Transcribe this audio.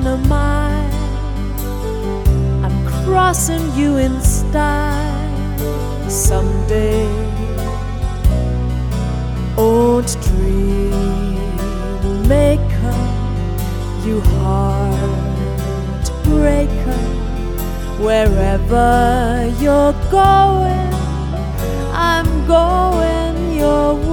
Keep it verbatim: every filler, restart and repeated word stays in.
than a mile. I'm crossing you in style someday. Old dream maker, you heartbreaker, wherever you're going, I'm going your way.